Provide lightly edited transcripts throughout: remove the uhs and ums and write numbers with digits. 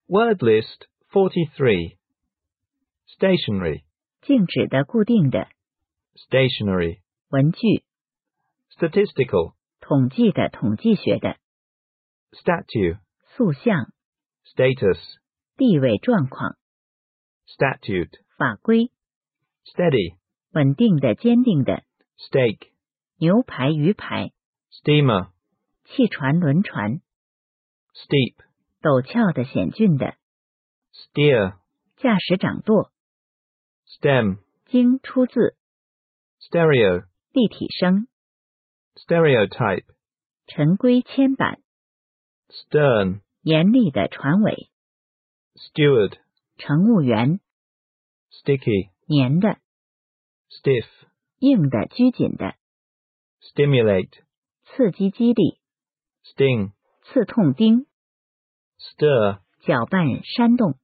Word list 43. Stationary, 静止的固定的 stationary. 文具 Statistical, 统计的统计学的 statue, 塑像 status, 地位状况 statute, 法规 steady, 稳定的坚定的 stake, 牛排鱼排 steamer, 汽船轮船 steep, 陡峭的险峻的 steer, 驾驶掌舵 stem, 经出自 stereo, 立体声 stereotype, 陈规铅板 stern, 严厉的船尾 steward, 乘务员 sticky, 黏的 stiff, 硬的拘谨的 stimulate, 刺激激励 sting, 刺痛钉 stir, 搅拌煽动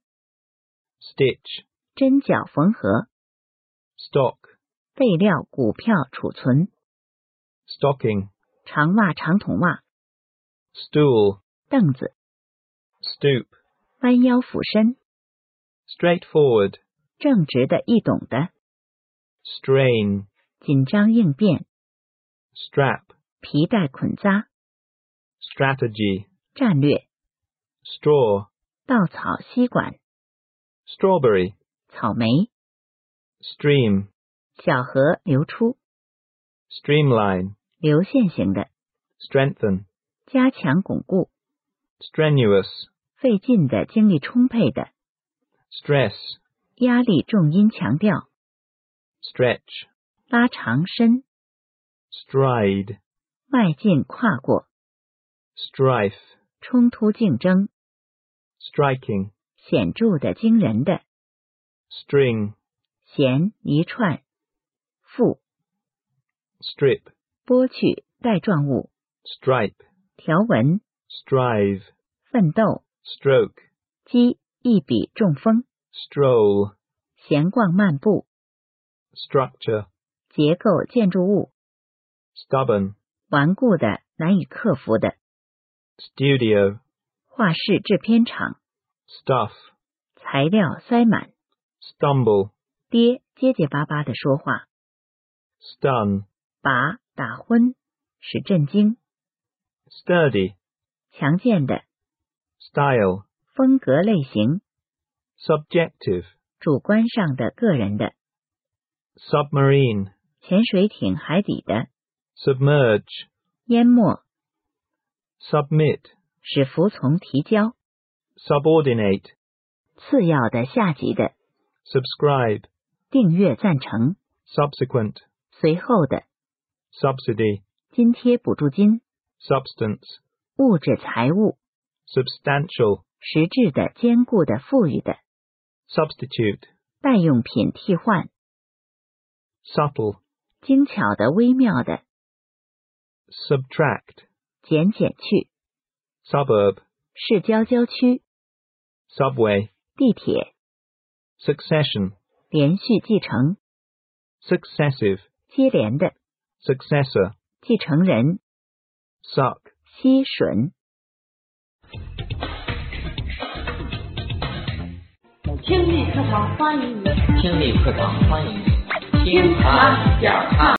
stitch, 针脚缝合 stock, 备料股票储存 stocking, 长袜长筒袜 stool, 凳子 stoop, 弯腰俯身 straightforward, 正直的易懂的 strain, 紧张应变 strap, 皮带捆扎 strategy, 战略 straw, 稻草吸管 strawberry, 草莓 stream, 小河流出 streamline, 流线型的 strengthen, 加强巩固 strenuous, 费劲的精力充沛的 stress, 压力重音强调 stretch, 拉长伸 stride, 迈进跨过 strife, 冲突竞争 striking, 显著的惊人的 string, 弦一串复 strip, 剥去带状物 stripe, 条纹 strive, 奋斗 stroke, 击一笔中锋 stroll, 闲逛漫步 structure, 结构建筑物 stubborn, 顽固的难以克服的 studio, 画室制片厂 stuff, 材料塞满 stumble, 爹结结巴巴地说话 stun, 拔打昏使震惊 sturdy, 强健的 style, 风格类型 subjective, 主观上的个人的 submarine, 潜水艇海底的 submerge, 淹没 submit, 使服从提交 subordinate, 次要的下级的 subscribe, 订阅赞成 subsequent, 随后的 subsidy, 津贴补助金 substance, 物质财物 substantial, 实质的坚固的富裕的 substitute, 代用品替换 subtle, 精巧的微妙的 subtract, 减去 suburb, 市郊郊区 subway, 地铁 succession, 连续继承 successive, 接连的 successor, 继承人 suck, 吸吮听力课堂欢迎你， 听力课堂欢迎你，听听 2.2。